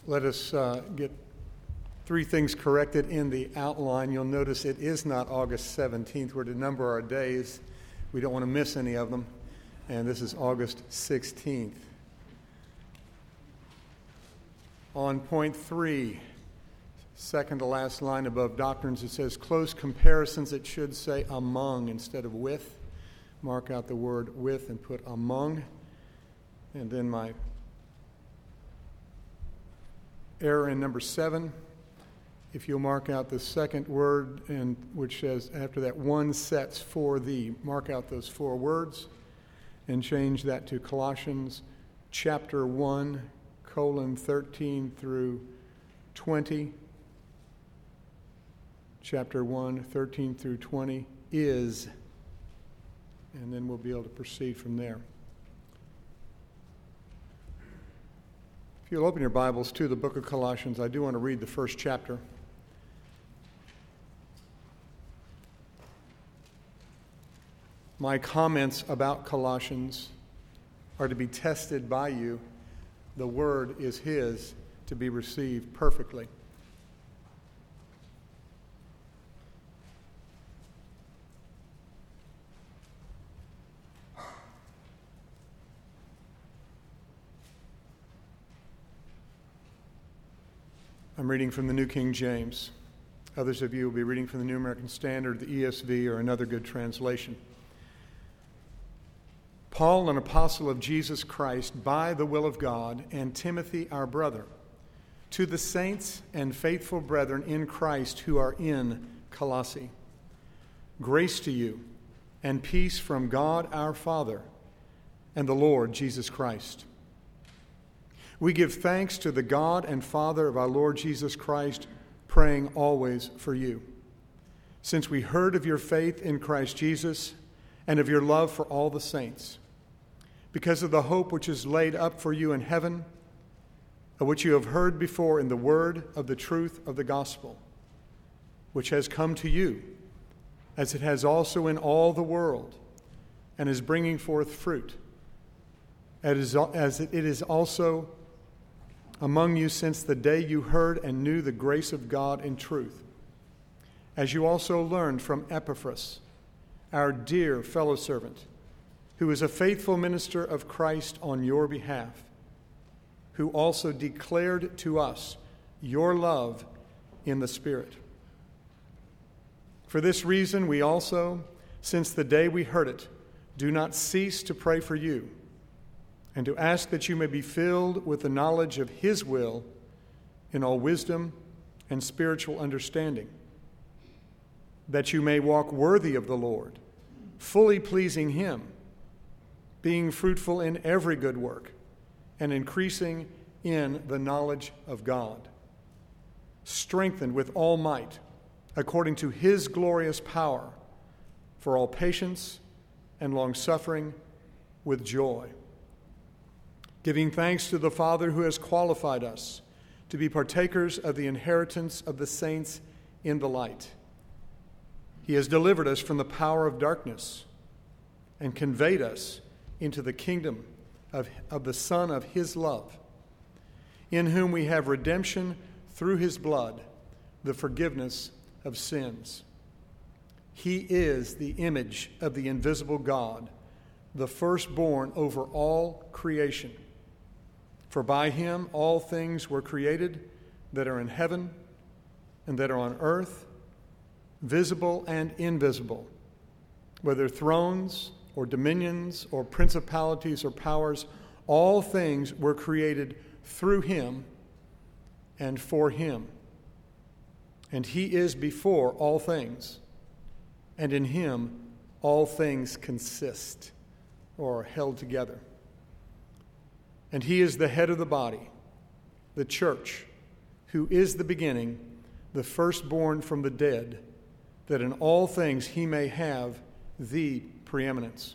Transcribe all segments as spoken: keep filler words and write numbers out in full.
Let us uh, get three things corrected in the outline. You'll notice it is not August seventeenth. We're to number our days. We don't want to miss any of them. And this is August sixteenth. On point three, second to last line above doctrines, it says close comparisons. It should say among instead of with. Mark out the word with and put among. And then my error in number seven, if you'll mark out the second word, and which says after that, one sets for thee. Mark out those four words and change that to Colossians chapter one, colon thirteen through twenty. Chapter one, thirteen through twenty is, and then we'll be able to proceed from there. If you'll open your Bibles to the book of Colossians, I do want to read the first chapter. My comments about Colossians are to be tested by you. The word is his to be received perfectly. I'm reading from the New King James. Others of you will be reading from the New American Standard, the E S V, or another good translation. Paul, an apostle of Jesus Christ, by the will of God, and Timothy, our brother, to the saints and faithful brethren in Christ who are in Colossae. Grace to you and peace from God our Father and the Lord Jesus Christ. We give thanks to the God and Father of our Lord Jesus Christ, praying always for you, since we heard of your faith in Christ Jesus and of your love for all the saints, because of the hope which is laid up for you in heaven, of which you have heard before in the word of the truth of the gospel, which has come to you, as it has also in all the world, and is bringing forth fruit, as it is also among you since the day you heard and knew the grace of God in truth, as you also learned from Epaphras, our dear fellow servant, who is a faithful minister of Christ on your behalf, who also declared to us your love in the Spirit. For this reason, we also, since the day we heard it, do not cease to pray for you, and to ask that you may be filled with the knowledge of his will in all wisdom and spiritual understanding, that you may walk worthy of the Lord, fully pleasing him, being fruitful in every good work, and increasing in the knowledge of God, strengthened with all might, according to his glorious power, for all patience and long-suffering with joy, giving thanks to the Father who has qualified us to be partakers of the inheritance of the saints in the light. He has delivered us from the power of darkness and conveyed us into the kingdom of, of the Son of his love, in whom we have redemption through his blood, the forgiveness of sins. He is the image of the invisible God, the firstborn over all creation. For by him all things were created that are in heaven and that are on earth, visible and invisible, whether thrones or dominions or principalities or powers, all things were created through him and for him. And he is before all things, and in him all things consist or are held together. And he is the head of the body, the church, who is the beginning, the firstborn from the dead, that in all things he may have the preeminence.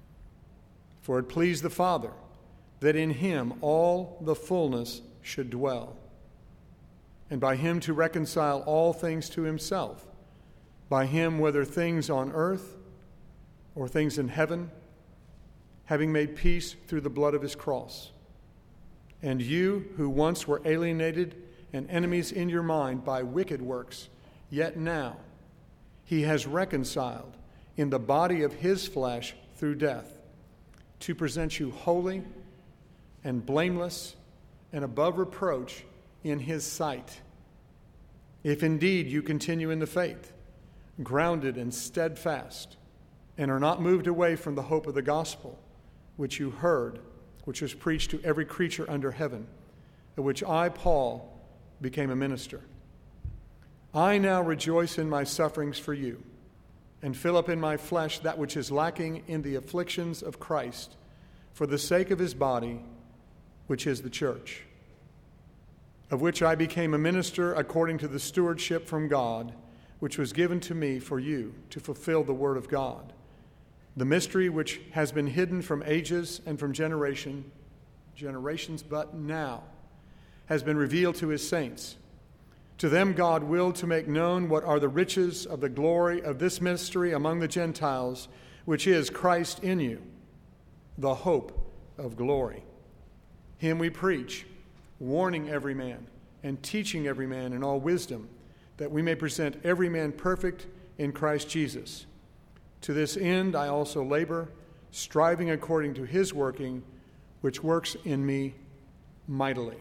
For it pleased the Father that in him all the fullness should dwell, and by him to reconcile all things to himself, by him whether things on earth or things in heaven, having made peace through the blood of his cross. And you who once were alienated and enemies in your mind by wicked works, yet now he has reconciled in the body of his flesh through death, to present you holy and blameless and above reproach in his sight. If indeed you continue in the faith, grounded and steadfast, and are not moved away from the hope of the gospel, which you heard, which was preached to every creature under heaven, of which I, Paul, became a minister. I now rejoice in my sufferings for you, and fill up in my flesh that which is lacking in the afflictions of Christ, for the sake of his body, which is the church, of which I became a minister according to the stewardship from God, which was given to me for you to fulfill the word of God, the mystery which has been hidden from ages and from generation, generations, but now has been revealed to his saints. To them God willed to make known what are the riches of the glory of this mystery among the Gentiles, which is Christ in you, the hope of glory. Him we preach, warning every man and teaching every man in all wisdom, that we may present every man perfect in Christ Jesus. To this end I also labor, striving according to his working, which works in me mightily.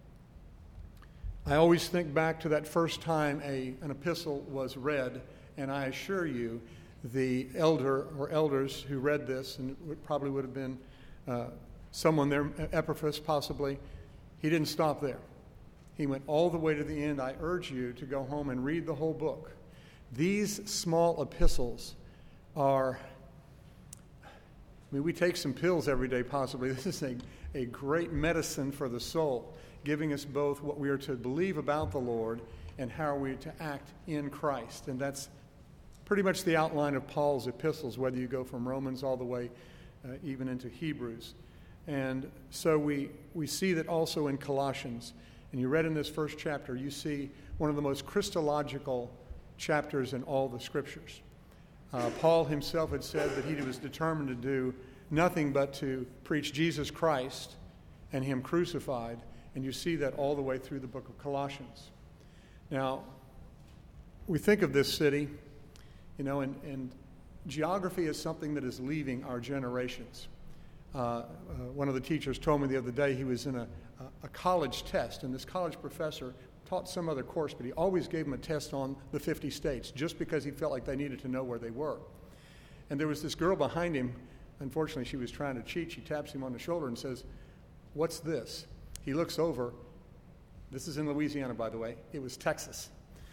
I always think back to that first time a, an epistle was read, and I assure you, the elder or elders who read this, and it probably would have been uh, someone there, Epaphras possibly, he didn't stop there. He went all the way to the end. I urge you to go home and read the whole book. These small epistles are, I mean, we take some pills every day possibly. This is a, a great medicine for the soul, giving us both what we are to believe about the Lord and how we are to act in Christ. And that's pretty much the outline of Paul's epistles, whether you go from Romans all the way uh, even into Hebrews. And so we, we see that also in Colossians. And you read in this first chapter, you see one of the most Christological chapters in all the Scriptures. Uh, Paul himself had said that he was determined to do nothing but to preach Jesus Christ and him crucified. And you see that all the way through the book of Colossians. Now, we think of this city, you know, and, and geography is something that is leaving our generations. Uh, uh, one of the teachers told me the other day he was in a, a college test, and this college professor taught some other course, but he always gave them a test on the fifty states just because he felt like they needed to know where they were. And there was this girl behind him. Unfortunately, she was trying to cheat. She taps him on the shoulder and says, "What's this?" He looks over. This is in Louisiana, by the way. It was Texas.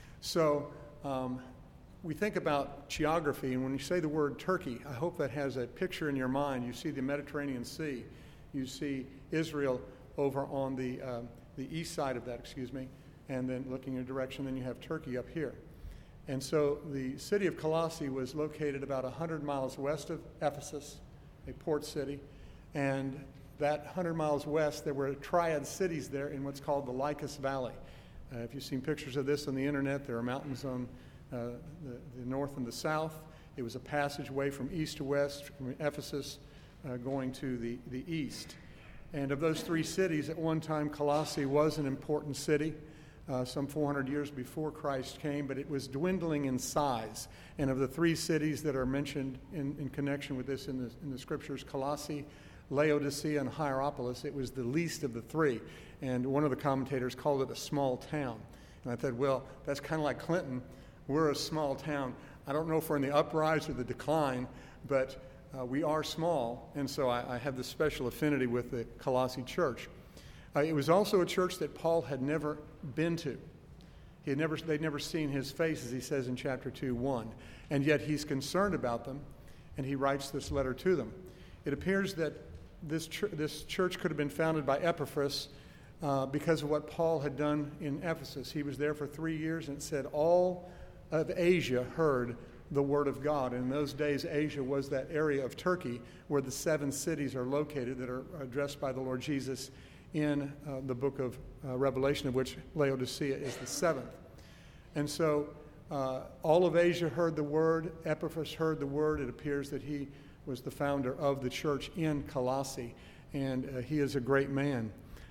So um, we think about geography, and when you say the word Turkey, I hope that has a picture in your mind. You see the Mediterranean Sea. You see Israel over on the uh, the east side of that, excuse me, and then looking in a direction, then you have Turkey up here. And so the city of Colossae was located about one hundred miles west of Ephesus, a port city, and that one hundred miles west, there were triad cities there in what's called the Lycus Valley. Uh, if you've seen pictures of this on the internet, there are mountains on uh, the, the north and the south. It was a passageway from east to west, from Ephesus uh, going to the, the east. And of those three cities, at one time, Colossae was an important city, uh, some four hundred years before Christ came, but it was dwindling in size. And of the three cities that are mentioned in, in connection with this in the, in the scriptures, Colossae, Laodicea, and Hierapolis, it was the least of the three. And one of the commentators called it a small town. And I thought, well, that's kind of like Clinton. We're a small town. I don't know if we're in the uprise or the decline, but uh, we are small. And so I, I have this special affinity with the Colossae church. Uh, it was also a church that Paul had never been to. He had never, they'd never seen his face, as he says in chapter two, one. And yet he's concerned about them, and he writes this letter to them. It appears that This, ch- this church could have been founded by Epaphras uh, because of what Paul had done in Ephesus. He was there for three years, and it said all of Asia heard the word of God. And in those days, Asia was that area of Turkey where the seven cities are located that are addressed by the Lord Jesus in uh, the book of uh, Revelation, of which Laodicea is the seventh. And so uh, all of Asia heard the word. Epaphras heard the word. It appears that he was the founder of the church in Colossae, and uh, he is a great man.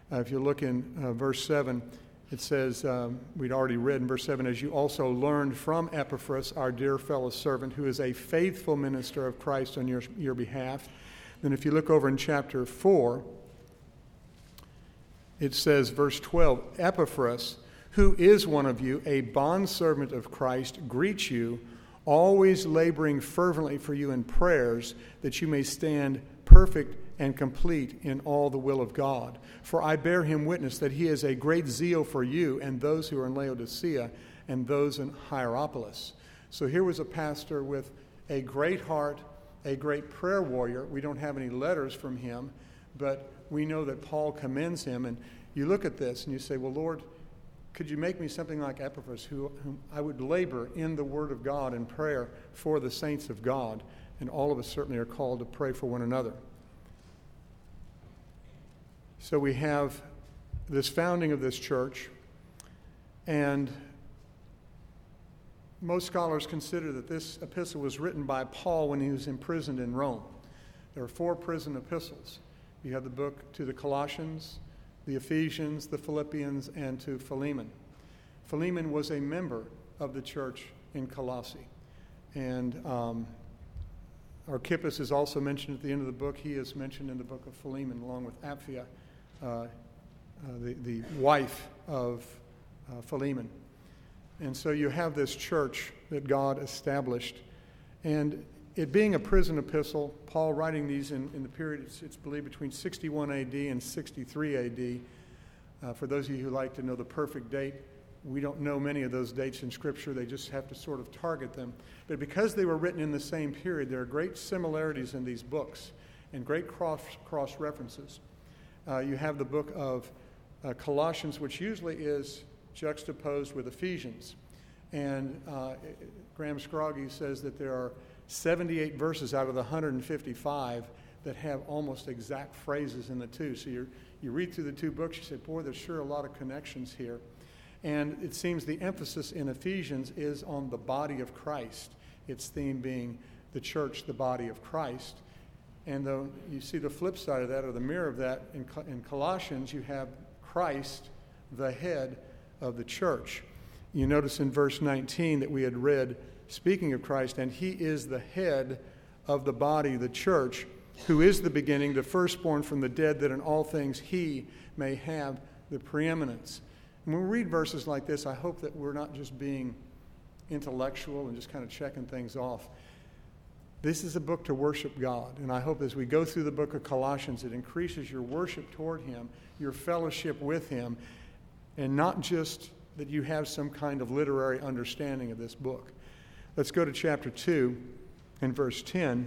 Uh, if you look in uh, verse seven, it says, um, we'd already read in verse seven, as you also learned from Epaphras, our dear fellow servant, who is a faithful minister of Christ on your, your behalf. Then if you look over in chapter four, it says, verse twelve, Epaphras, who is one of you, a bondservant of Christ, greets you, always laboring fervently for you in prayers, that you may stand perfect and complete in all the will of God. For I bear him witness that he has a great zeal for you and those who are in Laodicea and those in Hierapolis. So here was a pastor with a great heart, a great prayer warrior. We don't have any letters from him, but we know that Paul commends him. And you look at this and you say, well, Lord, could you make me something like Epaphras, who, whom I would labor in the Word of God and prayer for the saints of God? And all of us certainly are called to pray for one another. So we have this founding of this church, and most scholars consider that this epistle was written by Paul when he was imprisoned in Rome. There are four prison epistles. You have the book to the Colossians, the Ephesians, the Philippians, and to Philemon. Philemon was a member of the church in Colossae. And um, Archippus is also mentioned at the end of the book. He is mentioned in the book of Philemon, along with Apphia, uh, uh, the, the wife of uh, Philemon. And so you have this church that God established. And it being a prison epistle, Paul writing these in, in the period, it's, it's believed between sixty-one A D and sixty-three A D. Uh, for those of you who like to know the perfect date, we don't know many of those dates in Scripture. They just have to sort of target them. But because they were written in the same period, there are great similarities in these books and great cross, cross references. Uh, you have the book of uh, Colossians, which usually is juxtaposed with Ephesians. And uh, Graham Scroggie says that there are seventy-eight verses out of the one hundred fifty-five that have almost exact phrases in the two. So you you read through the two books, you say, boy, there's sure a lot of connections here. And it seems the emphasis in Ephesians is on the body of Christ, its theme being the church, the body of Christ. And though you see the flip side of that, or the mirror of that, in, in Colossians, you have Christ, the head of the church. You notice in verse nineteen that we had read, speaking of Christ, and he is the head of the body, the church, who is the beginning, the firstborn from the dead, that in all things he may have the preeminence. And when we read verses like this, I hope that we're not just being intellectual and just kind of checking things off. This is a book to worship God, and I hope as we go through the book of Colossians, it increases your worship toward him, your fellowship with him, and not just that you have some kind of literary understanding of this book. Let's go to chapter two and verse ten.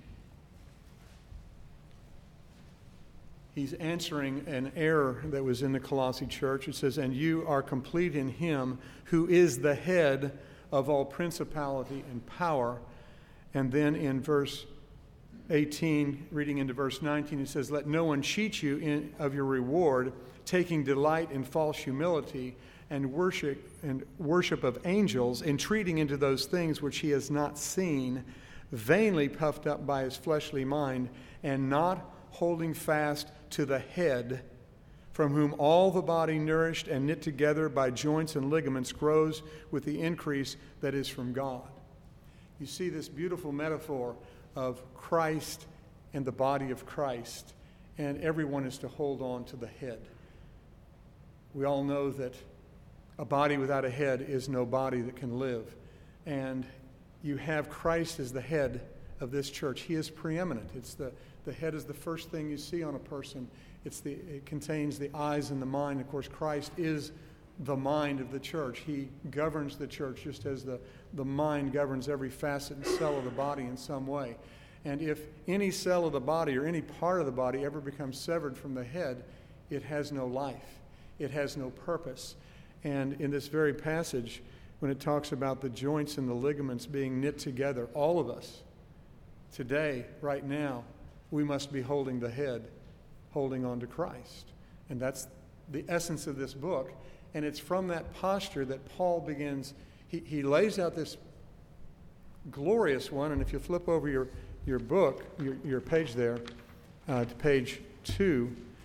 He's answering an error that was in the Colossae church. It says, and you are complete in him who is the head of all principality and power. And then in verse eighteen, reading into verse nineteen, it says, let no one cheat you in, of your reward, taking delight in false humility and worship and worship of angels, entreating into those things which he has not seen, vainly puffed up by his fleshly mind, and not holding fast to the head, from whom all the body, nourished and knit together by joints and ligaments, grows with the increase that is from God. You see this beautiful metaphor of Christ and the body of Christ, and everyone is to hold on to the head. We all know that a body without a head is no body that can live. And you have Christ as the head of this church. He is preeminent. It's the, the head is the first thing you see on a person. It's the, it contains the eyes and the mind. Of course, Christ is the mind of the church. He governs the church just as the, the mind governs every facet and cell of the body in some way. And if any cell of the body or any part of the body ever becomes severed from the head, it has no life. It has no purpose. And in this very passage, when it talks about the joints and the ligaments being knit together, all of us, today, right now, we must be holding the head, holding on to Christ. And that's the essence of this book. And it's from that posture that Paul begins, he, he lays out this glorious one. And if you flip over your, your book, your, your page there, uh, to page two,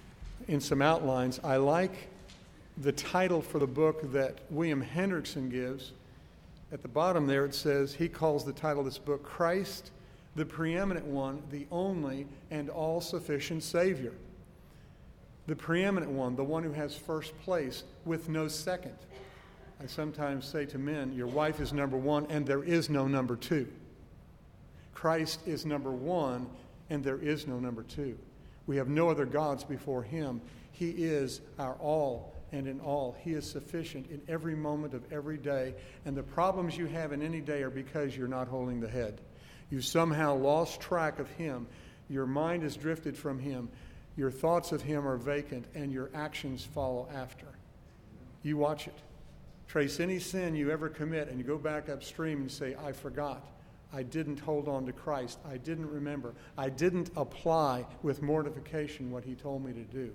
in some outlines, I like the title for the book that William Hendrickson gives. At the bottom there it says, he calls the title of this book, Christ, the Preeminent One, the Only and All-Sufficient Savior. The preeminent one, the one who has first place with no second. I sometimes say to men, your wife is number one and there is no number two. Christ is number one and there is no number two. We have no other gods before him. He is our all and in all. He is sufficient in every moment of every day. And the problems you have in any day are because you're not holding the head. You've somehow lost track of him. Your mind has drifted from him. Your thoughts of him are vacant, and your actions follow after. You watch it. Trace any sin you ever commit, and you go back upstream and say, I forgot. I didn't hold on to Christ. I didn't remember. I didn't apply with mortification what he told me to do.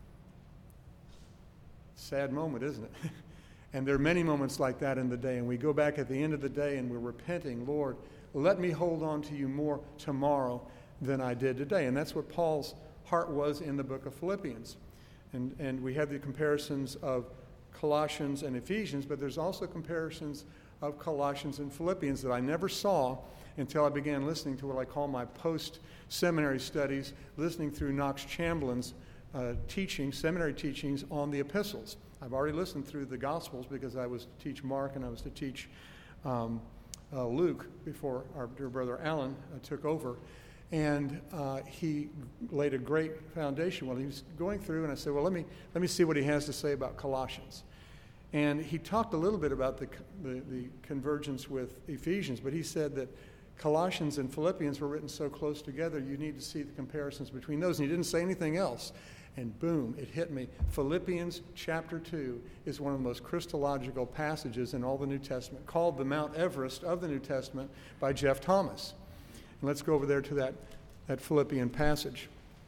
Sad moment, isn't it? And there are many moments like that in the day, and we go back at the end of the day and we're repenting, Lord, let me hold on to you more tomorrow than I did today. And that's what Paul's heart was in the book of Philippians. And, and we have the comparisons of Colossians and Ephesians, but there's also comparisons of Colossians and Philippians that I never saw until I began listening to what I call my post-seminary studies, listening through Knox Chamberlain's uh, teaching, seminary teachings on the epistles. I've already listened through the Gospels because I was to teach Mark and I was to teach um, uh, Luke before our dear brother Alan uh, took over. And uh, he laid a great foundation. Well, he was going through, and I said, well, let me let me see what he has to say about Colossians. And he talked a little bit about the, the, the convergence with Ephesians, but he said that Colossians and Philippians were written so close together, you need to see the comparisons between those. And he didn't say anything else. And boom, it hit me. Philippians chapter two is one of the most Christological passages in all the New Testament, called the Mount Everest of the New Testament by Jeff Thomas. And let's go over there to that, that Philippian passage.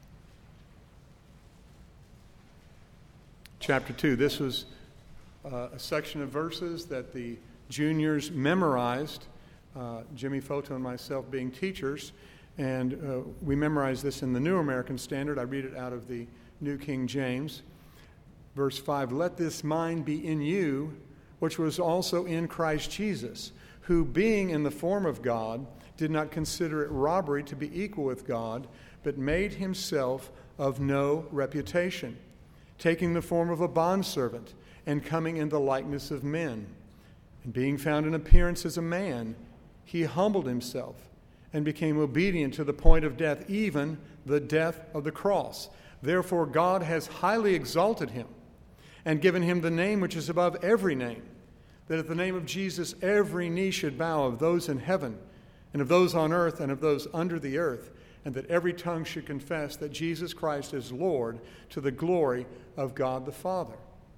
Chapter two. This was uh, a section of verses that the juniors memorized, uh, Jimmy Foto and myself being teachers. And uh, we memorized this in the New American Standard. I read it out of the New King James. Verse five, let this mind be in you, which was also in Christ Jesus, who being in the form of God, did not consider it robbery to be equal with God, but made himself of no reputation, taking the form of a bondservant and coming in the likeness of men. And being found in appearance as a man, he humbled himself and became obedient to the point of death, even the death of the cross. Therefore God has highly exalted him and given him the name which is above every name, that at the name of Jesus every knee should bow, of those in heaven and of those on earth and of those under the earth, and that every tongue should confess that Jesus Christ is Lord, to the glory of God the Father.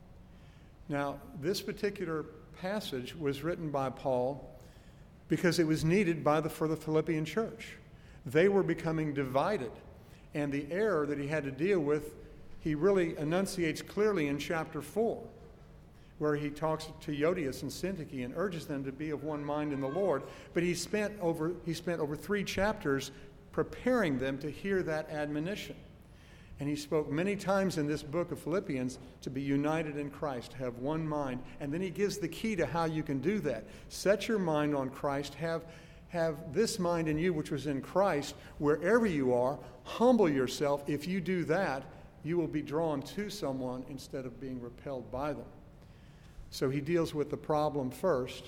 Now, this particular passage was written by Paul because it was needed by the, for the Philippian church. They were becoming divided, and the error that he had to deal with, he really enunciates clearly in chapter four, where he talks to Euodias and Syntyche and urges them to be of one mind in the Lord. But he spent over he spent over three chapters preparing them to hear that admonition. And he spoke many times in this book of Philippians to be united in Christ, to have one mind. And then he gives the key to how you can do that. Set your mind on Christ. Have, have this mind in you which was in Christ. Wherever you are, humble yourself. If you do that, you will be drawn to someone instead of being repelled by them. So he deals with the problem first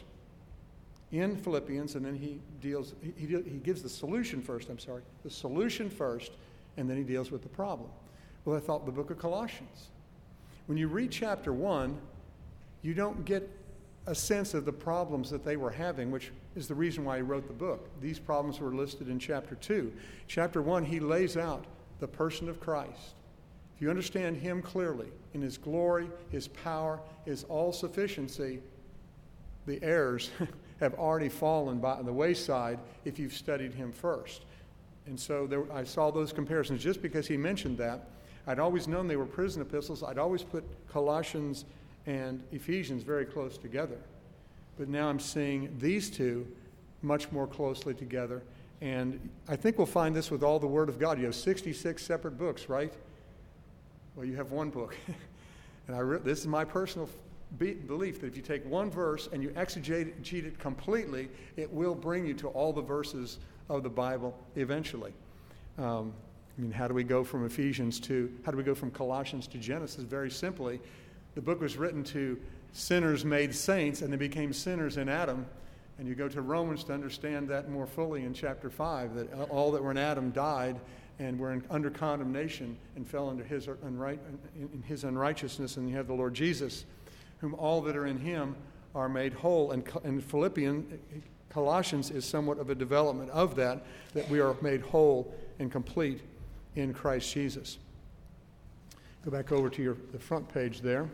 in Philippians, and then he deals. He, he gives the solution first. I'm sorry, the solution first, and then he deals with the problem. Well, I thought the book of Colossians. When you read chapter one, you don't get a sense of the problems that they were having, which is the reason why he wrote the book. These problems were listed in chapter two. Chapter one, he lays out the person of Christ. If you understand him clearly in his glory, his power, his all-sufficiency, the errors have already fallen by the wayside if you've studied him first. And so there, I saw those comparisons just because he mentioned that. I'd always known they were prison epistles. I'd always put Colossians and Ephesians very close together. But now I'm seeing these two much more closely together. And I think we'll find this with all the Word of God. You have sixty-six separate books, right? Well, you have one book. And I re- this is my personal be- belief that if you take one verse and you exegete it completely, it will bring you to all the verses of the Bible eventually. Um, I mean, how do we go from Ephesians to, how do we go from Colossians to Genesis? Very simply, the book was written to sinners made saints, and they became sinners in Adam. And you go to Romans to understand that more fully in chapter five, that all that were in Adam died and were in, under condemnation and fell under his, unright, in his unrighteousness. And you have the Lord Jesus, whom all that are in him are made whole. And, and Philippians, Colossians is somewhat of a development of that, that we are made whole and complete in Christ Jesus. Go back over to your the front page there.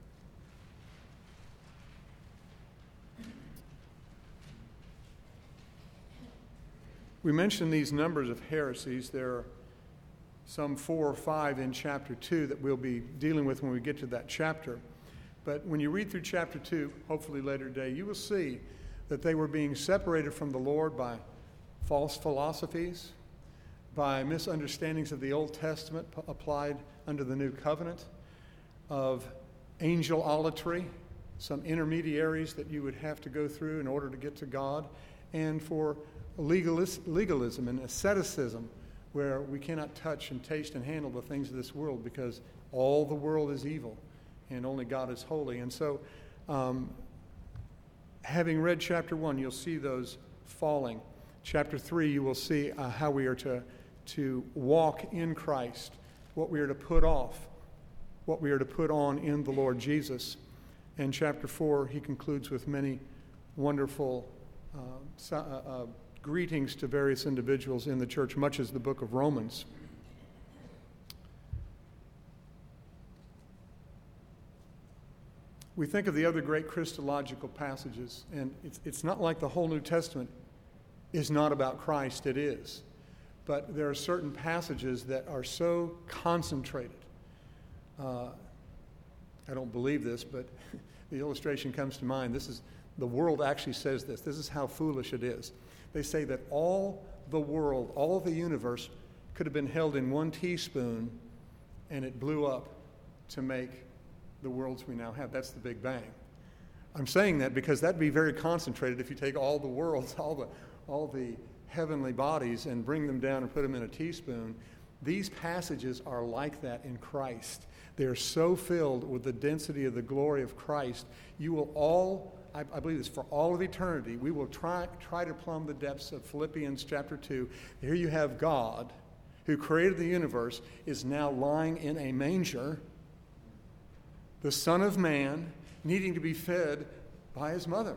We mentioned these numbers of heresies. There are some four or five in chapter two that we'll be dealing with when we get to that chapter. But when you read through chapter two, hopefully later today, you will see that they were being separated from the Lord by false philosophies, by misunderstandings of the Old Testament p- applied under the New Covenant, of angelolatry, some intermediaries that you would have to go through in order to get to God, and for legalis- legalism and asceticism, where we cannot touch and taste and handle the things of this world because all the world is evil and only God is holy. And so, um, having read chapter one, you'll see those falling. Chapter three, you will see uh, how we are to, to walk in Christ, what we are to put off, what we are to put on in the Lord Jesus. And chapter four, he concludes with many wonderful uh, so, uh, uh, greetings to various individuals in the church, much as the book of Romans. We think of the other great Christological passages, and it's, it's not like the whole New Testament is not about Christ. It is. But there are certain passages that are so concentrated. Uh, I don't believe this, but the illustration comes to mind. This is, the world actually says this. This is how foolish it is. They say that all the world, all of the universe could have been held in one teaspoon, and it blew up to make the worlds we now have. That's the Big Bang. I'm saying that because that'd be very concentrated if you take all the worlds, all the all the heavenly bodies, and bring them down and put them in a teaspoon. These passages are like that in Christ. They're so filled with the density of the glory of Christ. You will all, I, I believe this, for all of eternity, we will try, try to plumb the depths of Philippians chapter two. Here you have God, who created the universe, is now lying in a manger, the Son of Man, needing to be fed by his mother,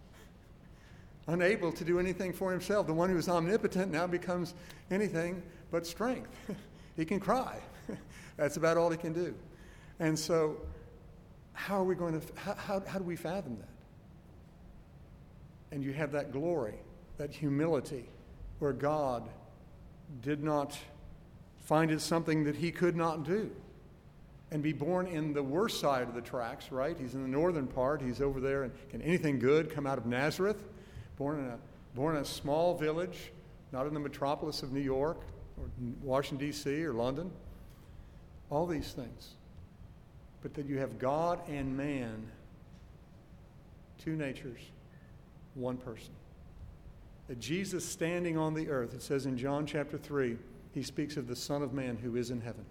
unable to do anything for himself. The one who is omnipotent now becomes anything but strength. He can cry. That's about all he can do. And so how are we going to, how, how, how do we fathom that? And you have that glory, that humility, where God did not find it something that he could not do, and be born in the worst side of the tracks, right? He's in the northern part. He's over there. And can anything good come out of Nazareth? Born in a, born in a small village, not in the metropolis of New York or Washington, D C or London. All these things. But that you have God and man, two natures, one person. That Jesus standing on the earth, it says in John chapter three, he speaks of the Son of Man who is in heaven.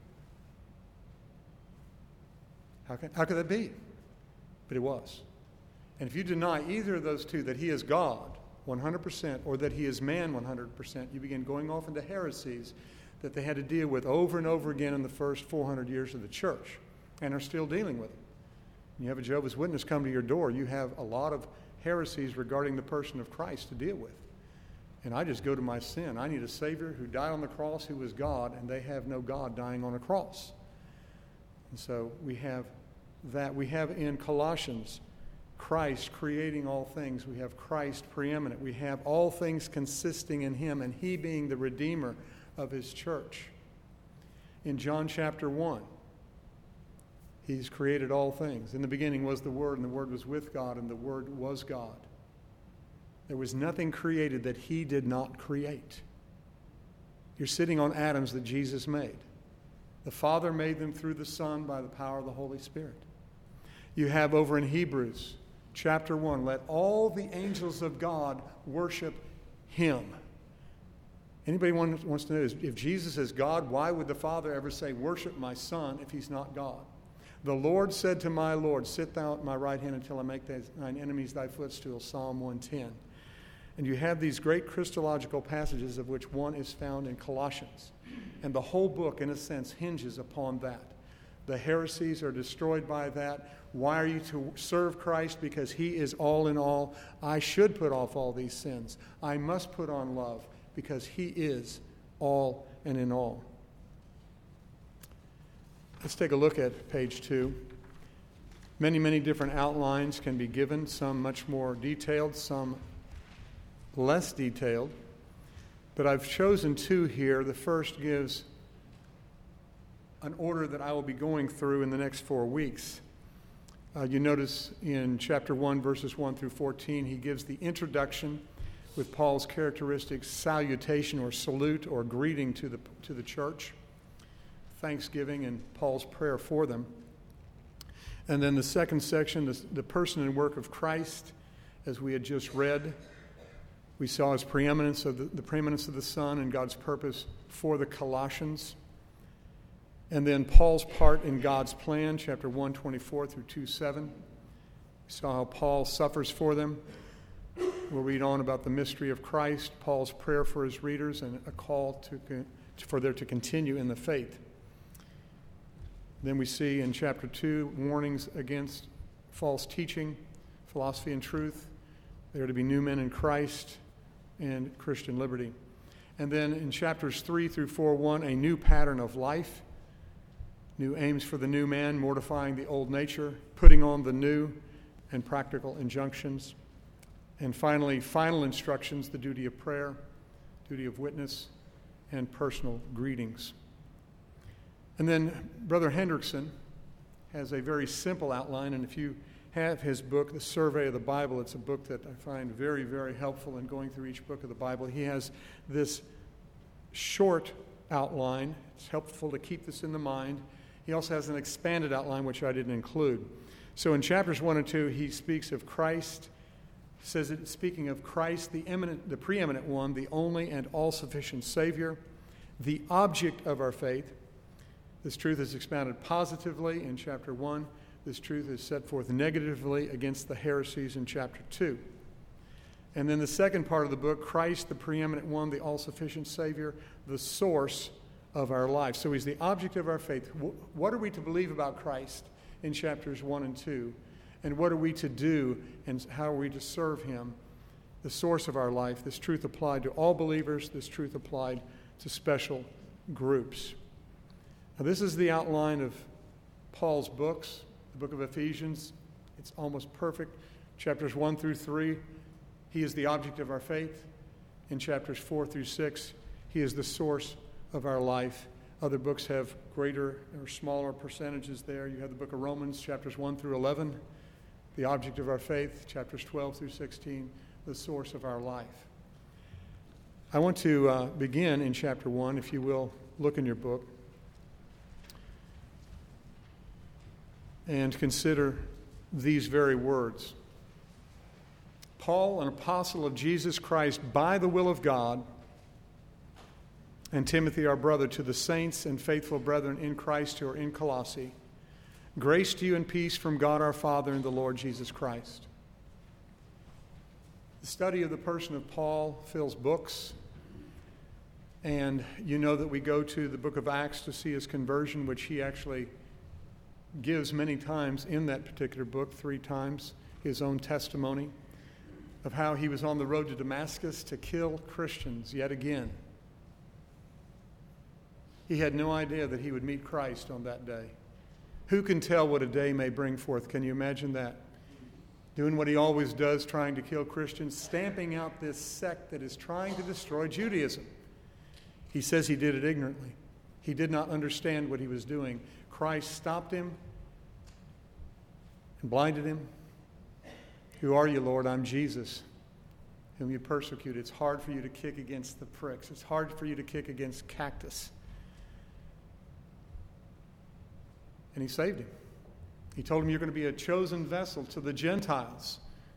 How, can, how could that be? But it was. And if you deny either of those two, that he is God one hundred percent or that he is man one hundred percent, you begin going off into heresies that they had to deal with over and over again in the first four hundred years of the church and are still dealing with them. When you have a Jehovah's Witness come to your door, you have a lot of heresies regarding the person of Christ to deal with. And I just go to my sin. I need a Savior who died on the cross, who was God, and they have no God dying on a cross. And so we have that. We have in Colossians Christ creating all things. We have Christ preeminent. We have all things consisting in him, and he being the Redeemer of his church. In John chapter one, he's created all things. In the beginning was the Word, and the Word was with God, and the Word was God. There was nothing created that he did not create. You're sitting on atoms that Jesus made. The Father made them through the Son by the power of the Holy Spirit. You have over in Hebrews chapter one, let all the angels of God worship him. Anybody wants to know, if Jesus is God, why would the Father ever say, worship my Son, if he's not God? The Lord said to my Lord, sit thou at my right hand until I make thine enemies thy footstool, Psalm one ten. And you have these great Christological passages, of which one is found in Colossians. And the whole book, in a sense, hinges upon that. The heresies are destroyed by that. Why are you to serve Christ? Because he is all in all. I should put off all these sins. I must put on love, because he is all and in all. Let's take a look at page two. Many, many different outlines can be given, some much more detailed, some less detailed. But I've chosen two here. The first gives an order that I will be going through in the next four weeks. Uh, you notice in chapter one, verses one through fourteen, he gives the introduction with Paul's characteristic salutation or salute or greeting to the, to the church, thanksgiving and Paul's prayer for them. And then the second section, the, the person and work of Christ, as we had just read. We saw his preeminence of the, the preeminence of the Son and God's purpose for the Colossians. And then Paul's part in God's plan, chapter one twenty-four through two seven. We saw how Paul suffers for them. We'll read on about the mystery of Christ, Paul's prayer for his readers, and a call to, for them to continue in the faith. Then we see in chapter two warnings against false teaching, philosophy and truth. They are to be new men in Christ and Christian liberty. And then in chapters three through four one, a new pattern of life, new aims for the new man, mortifying the old nature, putting on the new, and practical injunctions. And finally, final instructions, the duty of prayer, duty of witness, and personal greetings. And then Brother Hendrickson has a very simple outline, and if you have his book, The Survey of the Bible, it's a book that I find very, very helpful in going through each book of the Bible. He has this short outline. It's helpful to keep this in the mind. He also has an expanded outline, which I didn't include. So in chapters one and two, he speaks of Christ. He says it, speaking of Christ, the eminent, the preeminent one, the only and all-sufficient Savior, the object of our faith. This truth is expounded positively in chapter one. This truth is set forth negatively against the heresies in chapter two. And then the second part of the book, Christ, the preeminent one, the all-sufficient Savior, the source of our life. So he's the object of our faith. What are we to believe about Christ in chapters one and two? And what are we to do, and how are we to serve him? The source of our life. This truth applied to all believers. This truth applied to special groups. Now, this is the outline of Paul's books. The book of Ephesians, it's almost perfect. Chapters one through three, he is the object of our faith. In chapters four through six, he is the source of our life. Other books have greater or smaller percentages there. You have the book of Romans, chapters one through eleven, the object of our faith. Chapters twelve through sixteen, the source of our life. I want to uh, begin in chapter one, if you will, look in your book. And consider these very words. Paul, an apostle of Jesus Christ by the will of God, and Timothy, our brother, to the saints and faithful brethren in Christ who are in Colossae, grace to you and peace from God our Father and the Lord Jesus Christ. The study of the person of Paul fills books, and you know that we go to the book of Acts to see his conversion, which he actually gives many times in that particular book, three times, his own testimony of how he was on the road to Damascus to kill Christians yet again. He had no idea that he would meet Christ on that day. Who can tell what a day may bring forth? Can you imagine that? Doing what he always does, trying to kill Christians, stamping out this sect that is trying to destroy Judaism. He says he did it ignorantly. He did not understand what he was doing. Christ stopped him and blinded him. Who are you, Lord? I'm Jesus, whom you persecute. It's hard for you to kick against the pricks. It's hard for you to kick against cactus. And he saved him. He told him, you're going to be a chosen vessel to the Gentiles.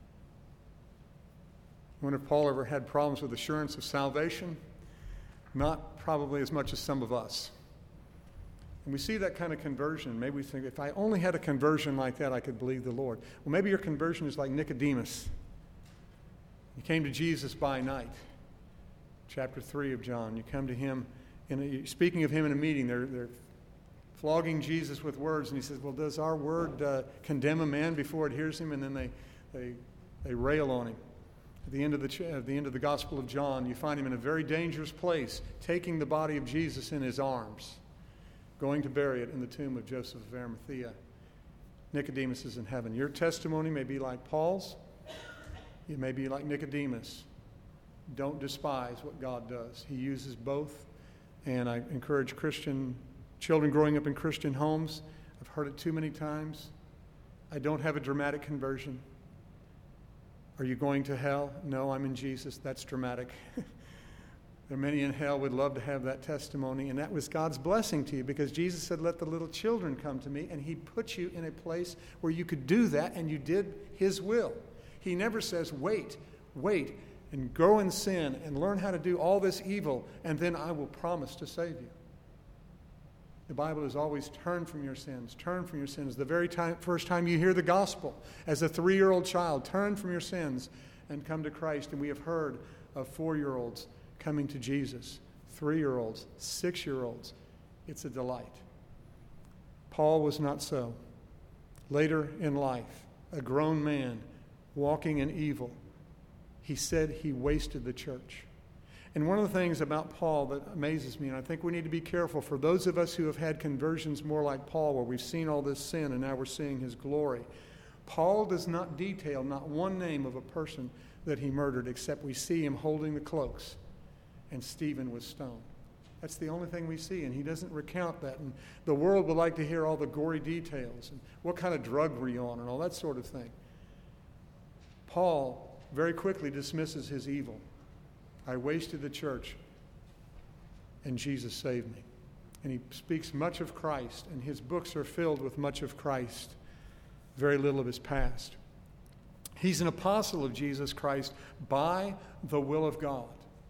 I wonder if Paul ever had problems with assurance of salvation? Not probably as much as some of us. And we see that kind of conversion. Maybe we think, if I only had a conversion like that, I could believe the Lord. Well, maybe your conversion is like Nicodemus. He came to Jesus by night. Chapter three of John. You come to him, and speaking of him in a meeting, they're, they're flogging Jesus with words, and he says, well, does our word uh, condemn a man before it hears him? And then they, they, they rail on him. At the end of the at the end of the Gospel of John, you find him in a very dangerous place, taking the body of Jesus in his arms, going to bury it in the tomb of Joseph of Arimathea. Nicodemus is in heaven. Your testimony may be like Paul's. It may be like Nicodemus. Don't despise what God does. He uses both. And I encourage Christian children growing up in Christian homes. I've heard it too many times. I don't have a dramatic conversion. Are you going to hell? No, I'm in Jesus. That's dramatic. There are many in hell would love to have that testimony, and that was God's blessing to you, because Jesus said, let the little children come to me, and he put you in a place where you could do that, and you did his will. He never says, wait, wait, and go in sin and learn how to do all this evil, and then I will promise to save you. The Bible is always turn from your sins, turn from your sins. The very time, first time you hear the gospel as a three-year-old child, turn from your sins and come to Christ. And we have heard of four-year-olds coming to Jesus, three-year-olds, six-year-olds. It's a delight. Paul was not so. Later in life, a grown man walking in evil, he said he wasted the church. And one of the things about Paul that amazes me, and I think we need to be careful for those of us who have had conversions more like Paul, where we've seen all this sin and now we're seeing his glory. Paul does not detail not one name of a person that he murdered, except we see him holding the cloaks, and Stephen was stoned. That's the only thing we see, and he doesn't recount that. And the world would like to hear all the gory details and what kind of drug were you on and all that sort of thing. Paul very quickly dismisses his evil. I wasted the church, and Jesus saved me. And he speaks much of Christ, and his books are filled with much of Christ, very little of his past. He's an apostle of Jesus Christ by the will of God.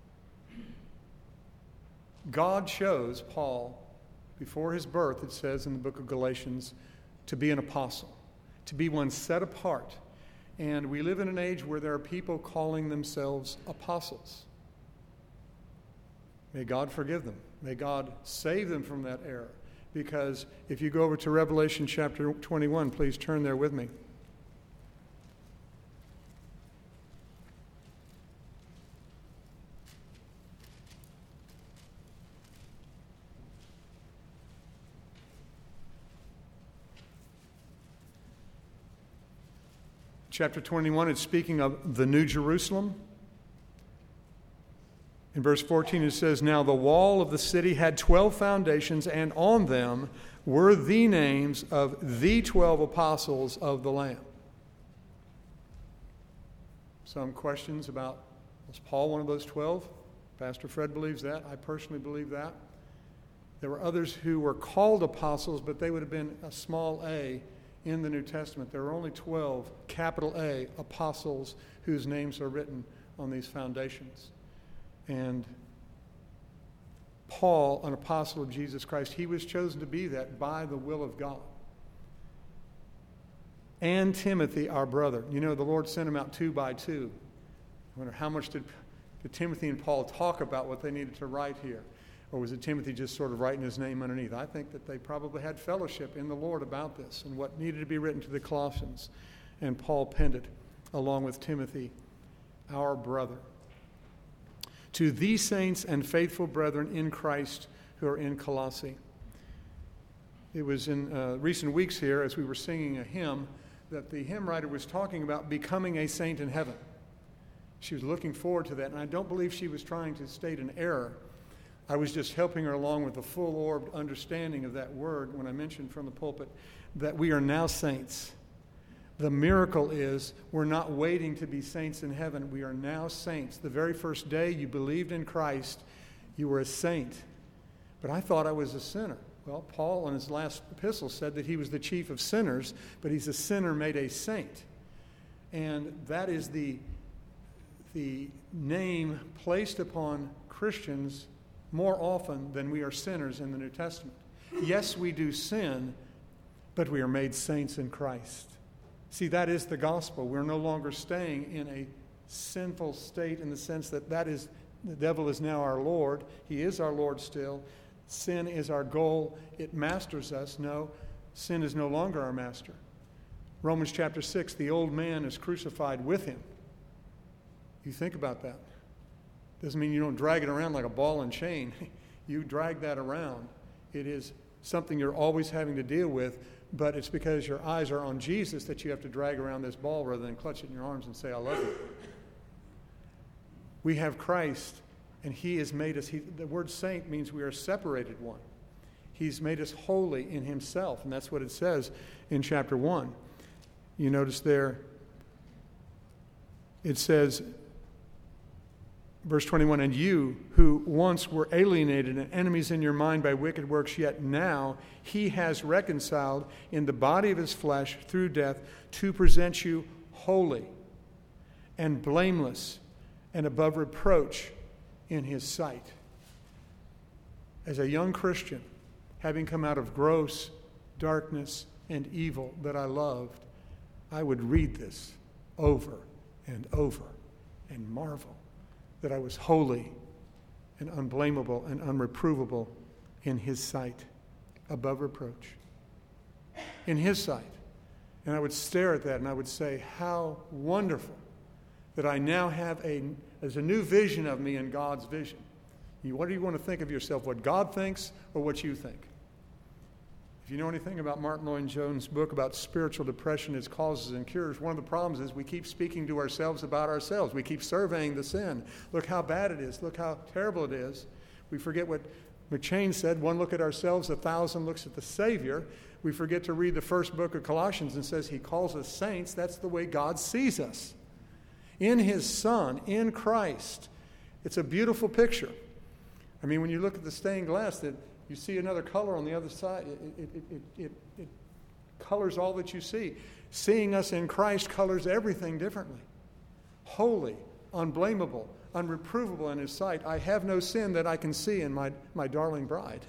God chose Paul, before his birth, it says in the book of Galatians, to be an apostle, to be one set apart. And we live in an age where there are people calling themselves apostles. May God forgive them. May God save them from that error. Because if you go over to Revelation chapter twenty-one, please turn there with me. Chapter twenty-one is speaking of the New Jerusalem. In verse fourteen it says, now the wall of the city had twelve foundations, and on them were the names of the twelve apostles of the Lamb. Some questions about, was Paul one of those twelve? Pastor Fred believes that. I personally believe that. There were others who were called apostles, but they would have been a small a in the New Testament. There were only twelve, capital A, apostles whose names are written on these foundations. And Paul, an apostle of Jesus Christ, he was chosen to be that by the will of God. And Timothy, our brother. You know, the Lord sent him out two by two. I wonder how much did, did Timothy and Paul talk about what they needed to write here? Or was it Timothy just sort of writing his name underneath? I think that they probably had fellowship in the Lord about this and what needed to be written to the Colossians. And Paul penned it along with Timothy, our brother. To the saints and faithful brethren in Christ who are in Colossae. It was in uh, recent weeks here, as we were singing a hymn, that the hymn writer was talking about becoming a saint in heaven. She was looking forward to that, and I don't believe she was trying to state an error. I was just helping her along with the full-orbed understanding of that word when I mentioned from the pulpit that we are now saints. The miracle is we're not waiting to be saints in heaven. We are now saints. The very first day you believed in Christ, you were a saint. But I thought I was a sinner. Well, Paul in his last epistle said that he was the chief of sinners, but he's a sinner made a saint. And that is the, the name placed upon Christians more often than we are sinners in the New Testament. Yes, we do sin, but we are made saints in Christ. See, that is the gospel. We're no longer staying in a sinful state in the sense that that is, the devil is now our Lord. He is our Lord still. Sin is our goal. It masters us. No, sin is no longer our master. Romans chapter six, the old man is crucified with him. You think about that. Doesn't mean you don't drag it around like a ball and chain. You drag that around. It is something you're always having to deal with, but it's because your eyes are on Jesus that you have to drag around this ball rather than clutch it in your arms and say, I love you. We have Christ, and he has made us, he, the word saint means we are separated one. He's made us holy in himself, and that's what it says in chapter one. You notice there, it says, verse twenty-one, and you who once were alienated and enemies in your mind by wicked works, yet now he has reconciled in the body of his flesh through death to present you holy and blameless and above reproach in his sight. As a young Christian, having come out of gross darkness and evil that I loved, I would read this over and over and marvel that I was holy and unblameable and unreprovable in his sight, above reproach. In his sight. And I would stare at that and I would say, how wonderful that I now have a, as a new vision of me in God's vision. You, what do you want to think of yourself? What God thinks or what you think? If you know anything about Martin Lloyd-Jones' book about spiritual depression, its causes and cures, one of the problems is we keep speaking to ourselves about ourselves. We keep surveying the sin. Look how bad it is. Look how terrible it is. We forget what McChain said, one look at ourselves, a thousand looks at the Savior. We forget to read the first book of Colossians and says he calls us saints. That's the way God sees us. In his Son, in Christ. It's a beautiful picture. I mean, when you look at the stained glass, that you see another color on the other side. It, it, it, it, it colors all that you see. Seeing us in Christ colors everything differently. Holy, unblameable, unreprovable in his sight. I have no sin that I can see in my, my darling bride.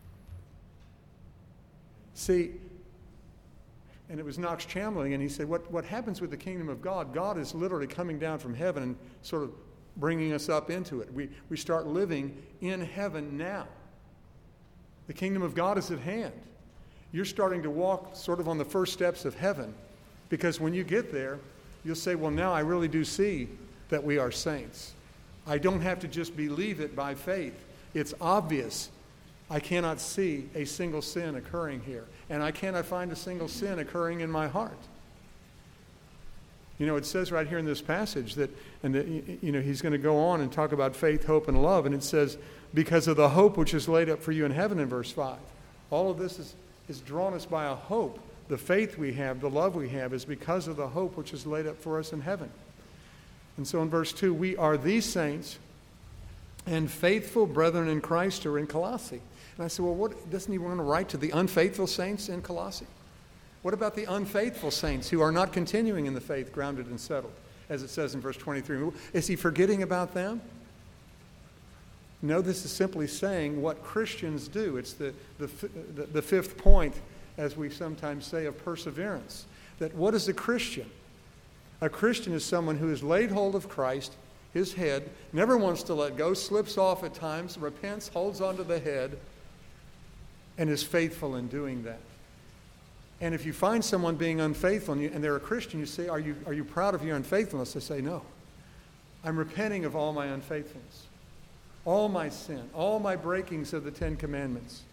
See, and it was Knox Chamberlain, and he said, what, what happens with the kingdom of God, God is literally coming down from heaven and sort of bringing us up into it. We, we start living in heaven now. The kingdom of God is at hand. You're starting to walk sort of on the first steps of heaven, because when you get there, you'll say, well, now I really do see that we are saints. I don't have to just believe it by faith. It's obvious. I cannot see a single sin occurring here, and I cannot find a single sin occurring in my heart. You know, it says right here in this passage that, and that, you know, he's going to go on and talk about faith, hope, and love, and it says, because of the hope which is laid up for you in heaven in verse five. All of this is, is drawn us by a hope. The faith we have, the love we have, is because of the hope which is laid up for us in heaven. And so in verse two, we are these saints and faithful brethren in Christ who are in Colossae. And I said, well, what, doesn't he want to write to the unfaithful saints in Colossae? What about the unfaithful saints who are not continuing in the faith, grounded and settled, as it says in verse twenty-three? Is he forgetting about them? No, this is simply saying what Christians do. It's the, the, the, the fifth point, as we sometimes say, of perseverance. That what is a Christian? A Christian is someone who has laid hold of Christ, his head, never wants to let go, slips off at times, repents, holds onto the head, and is faithful in doing that. And if you find someone being unfaithful and, you, and they're a Christian, you say, are you, are you proud of your unfaithfulness? They say, no. I'm repenting of all my unfaithfulness, all my sin, all my breakings of the Ten Commandments.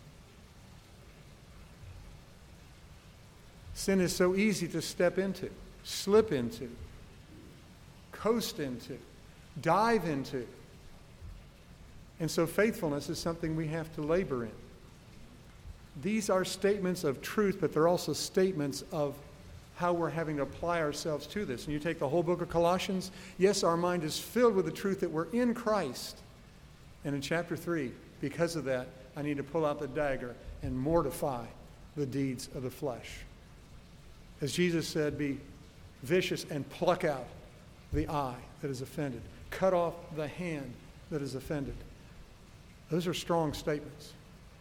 Sin is so easy to step into, slip into, coast into, dive into. And so faithfulness is something we have to labor in. These are statements of truth, but they're also statements of how we're having to apply ourselves to this. And you take the whole book of Colossians, yes, our mind is filled with the truth that we're in Christ. And in chapter three, because of that, I need to pull out the dagger and mortify the deeds of the flesh. As Jesus said, be vicious and pluck out the eye that is offended. Cut off the hand that is offended. Those are strong statements.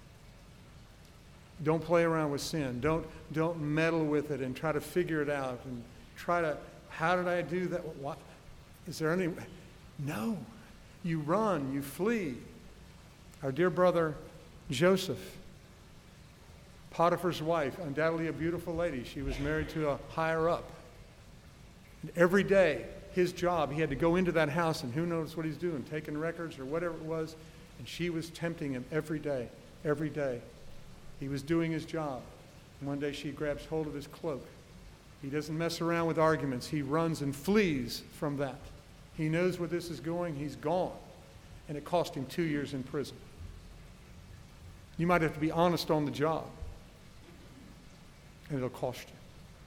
Don't play around with sin. Don't, don't meddle with it and try to figure it out and try to, how did I do that? What? Is there any? No. You run, you flee. Our dear brother Joseph, Potiphar's wife, undoubtedly a beautiful lady. She was married to a higher up. And every day, his job, he had to go into that house, and who knows what he's doing, taking records or whatever it was. And she was tempting him every day, every day. He was doing his job. And one day she grabs hold of his cloak. He doesn't mess around with arguments. He runs and flees from that. He knows where this is going. He's gone. And it cost him two years in prison. You might have to be honest on the job. And it'll cost you.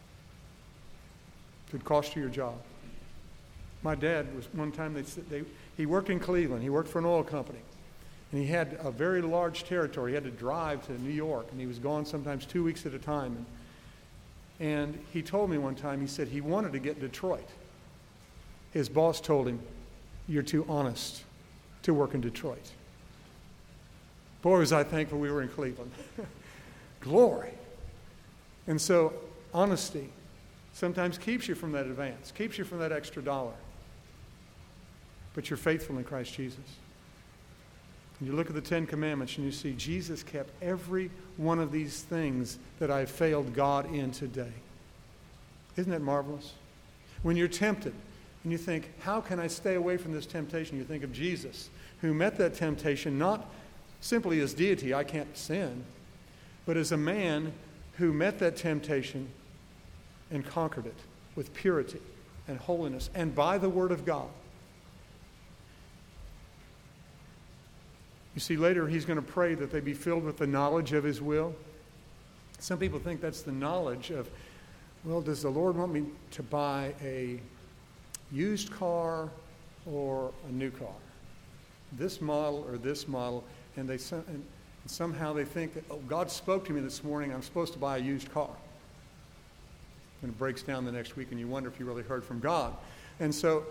It could cost you your job. My dad was, one time, they, they he worked in Cleveland. He worked for an oil company. And he had a very large territory. He had to drive to New York. And he was gone sometimes two weeks at a time. And And he told me one time, he said he wanted to get Detroit. His boss told him, you're too honest to work in Detroit. Boy, was I thankful we were in Cleveland. Glory. And so honesty sometimes keeps you from that advance, keeps you from that extra dollar. But you're faithful in Christ Jesus. And you look at the Ten Commandments and you see Jesus kept every one of these things that I failed God in today. Isn't that marvelous? When you're tempted and you think, how can I stay away from this temptation? You think of Jesus, who met that temptation not simply as deity, I can't sin, but as a man who met that temptation and conquered it with purity and holiness and by the word of God. You see, later he's going to pray that they be filled with the knowledge of his will. Some people think that's the knowledge of, well, does the Lord want me to buy a used car or a new car? This model or this model. And they and somehow they think that, oh, God spoke to me this morning, I'm supposed to buy a used car. And it breaks down the next week and you wonder if you really heard from God. And so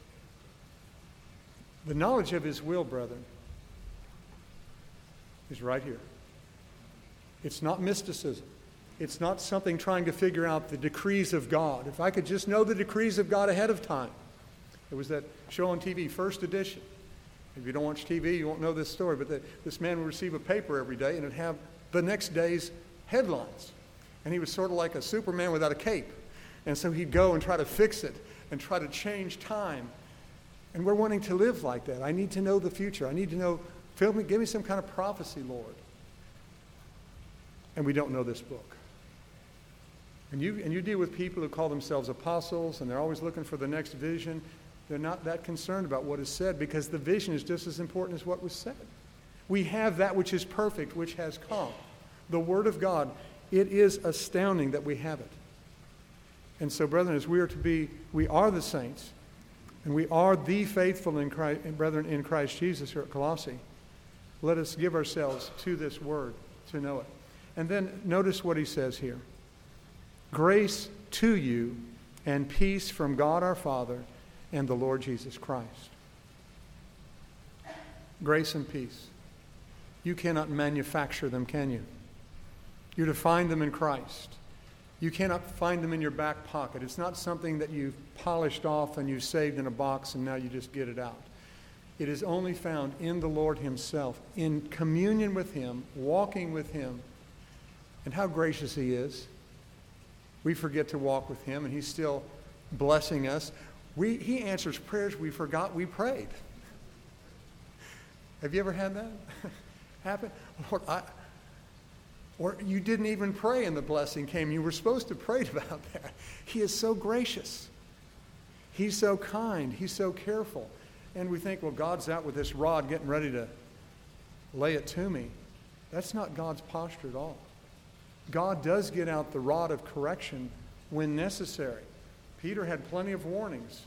the knowledge of his will, brethren, is right here. It's not mysticism. It's not something trying to figure out the decrees of God. If I could just know the decrees of God ahead of time. There was that show on T V, First Edition. If you don't watch T V, you won't know this story, but the, this man would receive a paper every day and it'd have the next day's headlines. And he was sort of like a Superman without a cape. And so he'd go and try to fix it and try to change time. And we're wanting to live like that. I need to know the future. I need to know, fill me, give me some kind of prophecy, Lord. And we don't know this book. And you, and you deal with people who call themselves apostles, and they're always looking for the next vision. They're not that concerned about what is said because the vision is just as important as what was said. We have that which is perfect, which has come. The Word of God. It is astounding that we have it. And so, brethren, as we are to be, we are the saints, and we are the faithful in Christ, brethren in Christ Jesus here at Colossae. Let us give ourselves to this Word to know it. And then notice what he says here. Grace to you and peace from God our Father and the Lord Jesus Christ. Grace and peace. You cannot manufacture them, can you? You're to find them in Christ. You cannot find them in your back pocket. It's not something that you've polished off and you've saved in a box and now you just get it out. It is only found in the Lord himself, in communion with him, walking with him. And how gracious he is. We forget to walk with him and he's still blessing us. We, he answers prayers we forgot we prayed. Have you ever had that happen? Lord, I, or you didn't even pray and the blessing came. You were supposed to pray about that. He is so gracious. He's so kind. He's so careful. And we think, well, God's out with this rod getting ready to lay it to me. That's not God's posture at all. God does get out the rod of correction when necessary. Peter had plenty of warnings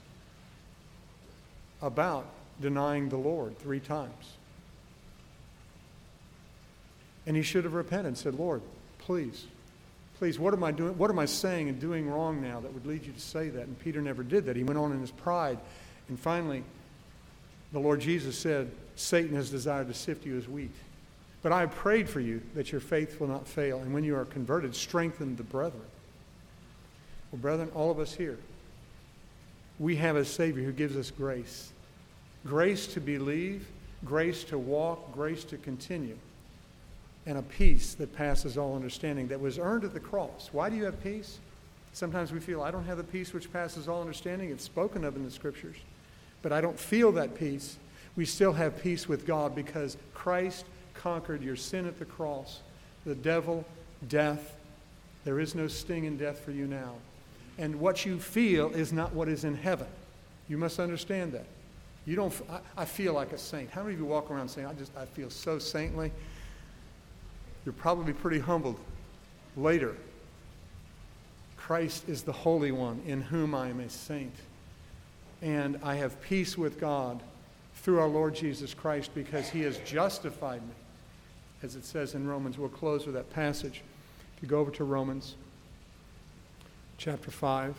about denying the Lord three times. And he should have repented and said, Lord, please, please, what am I doing? What am I saying and doing wrong now that would lead you to say that? And Peter never did that. He went on in his pride. And finally, the Lord Jesus said, Satan has desired to sift you as wheat. But I have prayed for you that your faith will not fail. And when you are converted, strengthen the brethren. Well, brethren, all of us here, we have a Savior who gives us grace. Grace to believe, grace to walk, grace to continue. And a peace that passes all understanding that was earned at the cross. Why do you have peace? Sometimes we feel, I don't have the peace which passes all understanding. It's spoken of in the Scriptures. But I don't feel that peace. We still have peace with God because Christ conquered your sin at the cross, the devil, death. There is no sting in death for you now. And what you feel is not what is in heaven. You must understand that. You don't. I, I feel like a saint. How many of you walk around saying, I just I feel so saintly? You're probably pretty humbled later. Christ is the Holy One in whom I am a saint. And I have peace with God through our Lord Jesus Christ because he has justified me. As it says in Romans, we'll close with that passage. If you go over to Romans chapter five.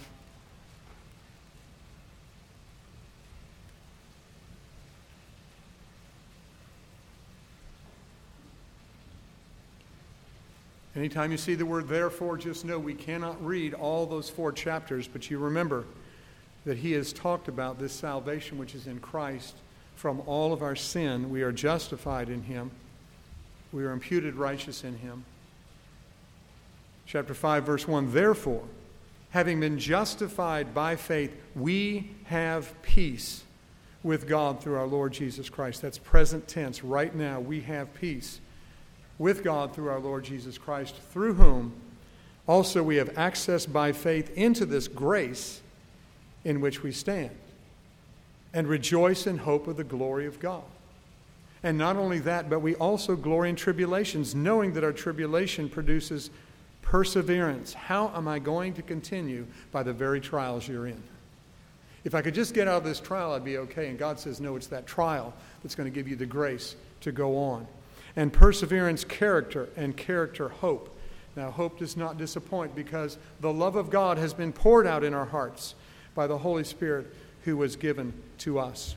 Anytime you see the word therefore, just know we cannot read all those four chapters, but you remember that he has talked about this salvation which is in Christ from all of our sin. We are justified in him. We are imputed righteous in him. Chapter five, verse one, therefore, having been justified by faith, we have peace with God through our Lord Jesus Christ. That's present tense. Right now, we have peace with God through our Lord Jesus Christ, through whom also we have access by faith into this grace in which we stand, and rejoice in hope of the glory of God. And not only that, but we also glory in tribulations, knowing that our tribulation produces perseverance. How am I going to continue? By the very trials you're in. If I could just get out of this trial, I'd be okay. And God says, no, it's that trial that's going to give you the grace to go on. And perseverance, character, and character, hope. Now, hope does not disappoint because the love of God has been poured out in our hearts by the Holy Spirit who was given to us.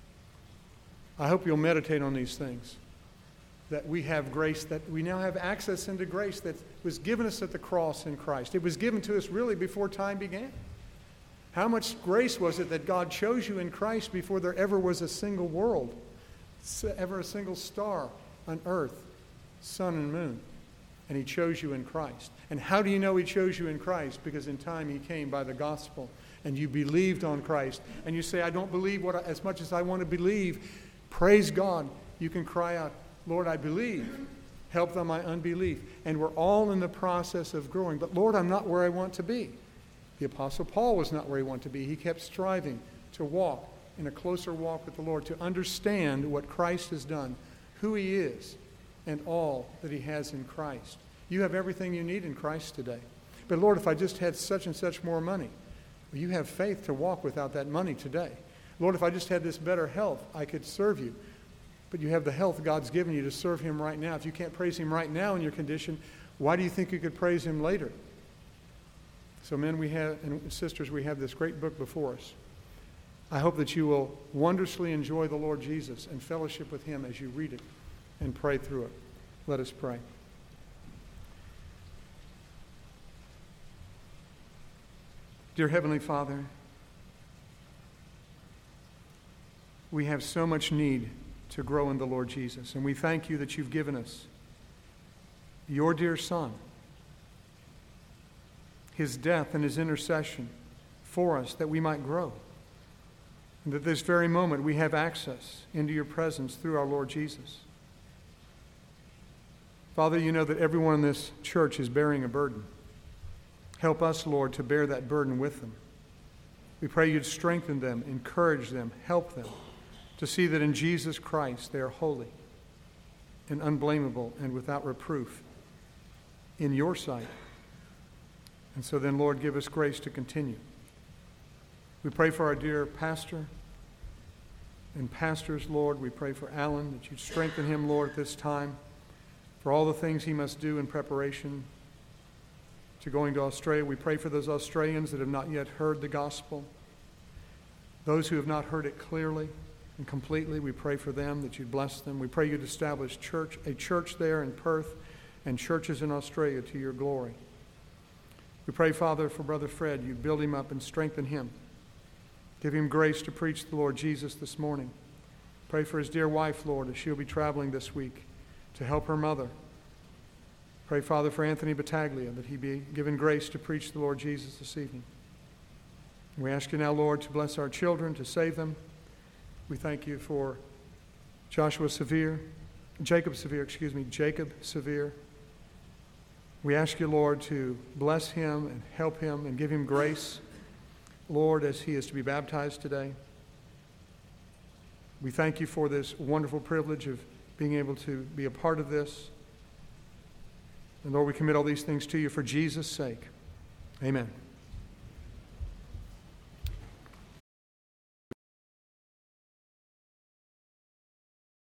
I hope you'll meditate on these things. That we have grace, that we now have access into grace that was given us at the cross in Christ. It was given to us really before time began. How much grace was it that God chose you in Christ before there ever was a single world, ever a single star on earth, sun and moon? And he chose you in Christ. And how do you know he chose you in Christ? Because in time he came by the gospel and you believed on Christ. And you say, I don't believe what I, as much as I want to believe. Praise God. You can cry out, Lord, I believe. Help thou my unbelief. And we're all in the process of growing. But Lord, I'm not where I want to be. The Apostle Paul was not where he wanted to be. He kept striving to walk in a closer walk with the Lord, to understand what Christ has done, who he is, and all that he has in Christ. You have everything you need in Christ today. But Lord, if I just had such and such more money, well, you have faith to walk without that money today. Lord, if I just had this better health, I could serve you. But you have the health God's given you to serve him right now. If you can't praise him right now in your condition, why do you think you could praise him later? So men, we have, and sisters, we have this great book before us. I hope that you will wondrously enjoy the Lord Jesus and fellowship with him as you read it and pray through it. Let us pray. Dear Heavenly Father, we have so much need to grow in the Lord Jesus, and we thank you that you've given us your dear Son, his death and his intercession for us that we might grow. And that this very moment we have access into your presence through our Lord Jesus. Father, you know that everyone in this church is bearing a burden. Help us, Lord, to bear that burden with them. We pray you'd strengthen them, encourage them, help them to see that in Jesus Christ they are holy and unblameable and without reproof in your sight. And so then, Lord, give us grace to continue. We pray for our dear pastor and pastors, Lord. We pray for Alan, that you'd strengthen him, Lord, at this time. for all the things he must do in preparation to going to Australia. We pray for those Australians that have not yet heard the gospel. Those who have not heard it clearly and completely, we pray for them, that you'd bless them. We pray you'd establish church, a church there in Perth and churches in Australia to your glory. We pray, Father, for Brother Fred. You'd build him up and strengthen him. Give him grace to preach the Lord Jesus this morning. Pray for his dear wife, Lord, as she'll be traveling this week to help her mother. Pray, Father, for Anthony Battaglia, that he be given grace to preach the Lord Jesus this evening. We ask you now, Lord, to bless our children, to save them. We thank you for Joshua Severe, Jacob Severe, excuse me, Jacob Severe. We ask you, Lord, to bless him and help him and give him grace, Lord, as he is to be baptized today. We thank you for this wonderful privilege of being able to be a part of this. And Lord, we commit all these things to you for Jesus' sake. Amen.